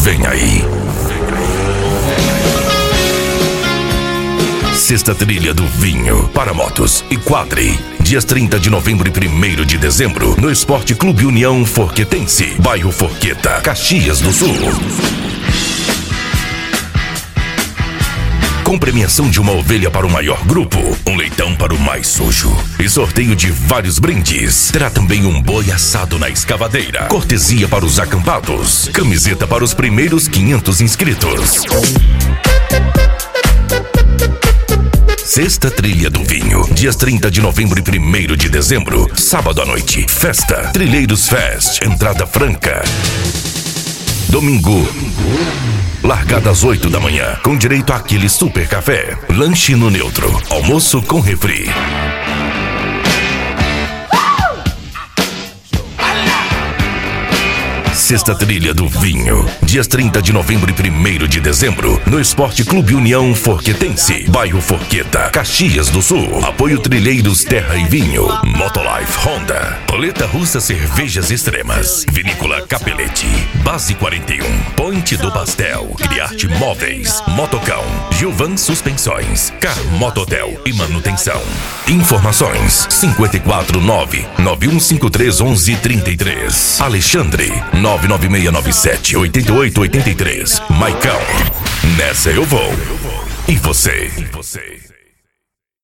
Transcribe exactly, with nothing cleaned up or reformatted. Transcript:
Vem aí. Sexta Trilha do Vinho para motos e quadri. Dias trinta de novembro e primeiro de dezembro no Esporte Clube União Forquetense, bairro Forqueta, Caxias do Sul. Com premiação de uma ovelha para o maior grupo, um leitão para o mais sujo e sorteio de vários brindes. Terá também um boi assado na escavadeira, cortesia para os acampados, camiseta para os primeiros quinhentos inscritos. Sexta Trilha do Vinho, dias trinta de novembro e primeiro de dezembro, sábado à noite, festa, Trilheiros Fest, entrada franca. Domingo, largada às oito da manhã, com direito àquele super café, lanche no neutro, almoço com refri. Sexta Trilha do Vinho, dias trinta de novembro e primeiro de dezembro, no Esporte Clube União Forquetense, bairro Forqueta, Caxias do Sul. Apoio Trilheiros Terra e Vinho, Motolife Honda, Roleta Russa Cervejas Extremas, Vinícola Capelete, Base quarenta e um, Ponte do Pastel, Criarte Móveis, Motocão, Gilvan Suspensões, Car Mototel e Manutenção. Informações cinco quatro nove, nove um cinco três, um um três três. Alexandre nove nove seis nove sete, oito oito oito três. Maicão, nessa eu vou. E você? E você?